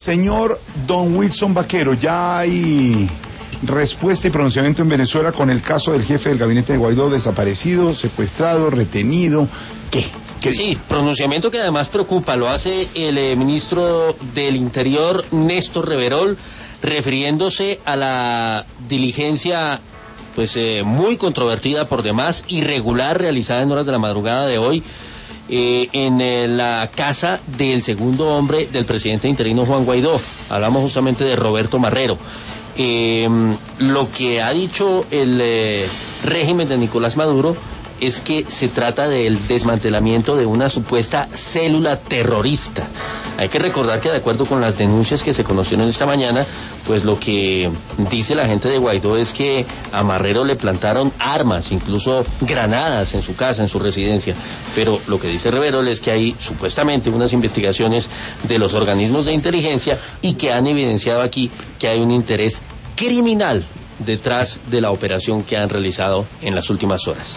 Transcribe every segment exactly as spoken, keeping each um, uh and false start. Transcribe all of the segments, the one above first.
Señor Don Wilson Vaquero, ya hay respuesta y pronunciamiento en Venezuela con el caso del jefe del gabinete de Guaidó desaparecido, secuestrado, retenido. ¿Qué? ¿Qué? Sí, pronunciamiento que además preocupa, lo hace el eh, ministro del Interior, Néstor Reverol, refiriéndose a la diligencia pues eh, muy controvertida por demás, irregular, realizada en horas de la madrugada de hoy, Eh, en eh, la casa del segundo hombre del presidente interino Juan Guaidó. Hablamos justamente de Roberto Marrero. Eh, lo que ha dicho el eh, régimen de Nicolás Maduro es que se trata del desmantelamiento de una supuesta célula terrorista. Hay que recordar que de acuerdo con las denuncias que se conocieron esta mañana, pues lo que dice la gente de Guaidó es que a Marrero le plantaron armas, incluso granadas en su casa, en su residencia. Pero lo que dice Reverol es que hay supuestamente unas investigaciones de los organismos de inteligencia y que han evidenciado aquí que hay un interés criminal detrás de la operación que han realizado en las últimas horas.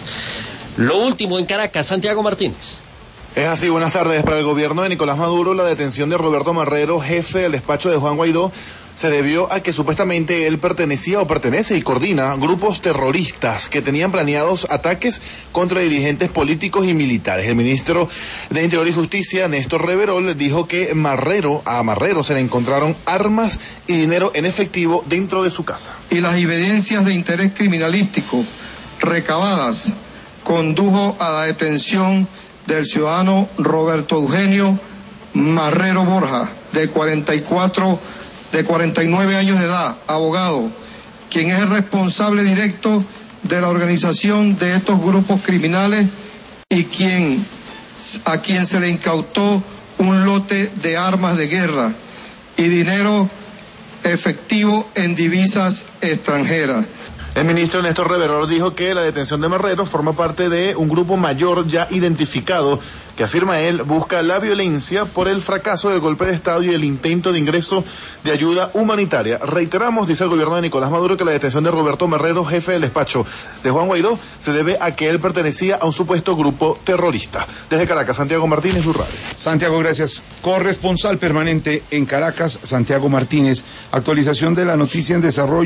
Lo último en Caracas, Santiago Martínez. Es así, buenas tardes. Para el gobierno de Nicolás Maduro, la detención de Roberto Marrero, jefe del despacho de Juan Guaidó, se debió a que supuestamente él pertenecía o pertenece y coordina grupos terroristas que tenían planeados ataques contra dirigentes políticos y militares. El ministro de Interior y Justicia, Néstor Reverol, dijo que Marrero, a Marrero se le encontraron armas y dinero en efectivo dentro de su casa. Y las evidencias de interés criminalístico recabadas condujo a la detención del ciudadano Roberto Eugenio Marrero Borja, de cuarenta y cuatro, de cuarenta y nueve años de edad, abogado, quien es el responsable directo de la organización de estos grupos criminales y quien, a quien se le incautó un lote de armas de guerra y dinero efectivo en divisas extranjeras. El ministro Néstor Reverol dijo que la detención de Marrero forma parte de un grupo mayor ya identificado que, afirma él, busca la violencia por el fracaso del golpe de Estado y el intento de ingreso de ayuda humanitaria. Reiteramos, dice el gobierno de Nicolás Maduro, que la detención de Roberto Marrero, jefe del despacho de Juan Guaidó, se debe a que él pertenecía a un supuesto grupo terrorista. Desde Caracas, Santiago Martínez, Blue Radio. Santiago, gracias. Corresponsal permanente en Caracas, Santiago Martínez. Actualización de la noticia en desarrollo.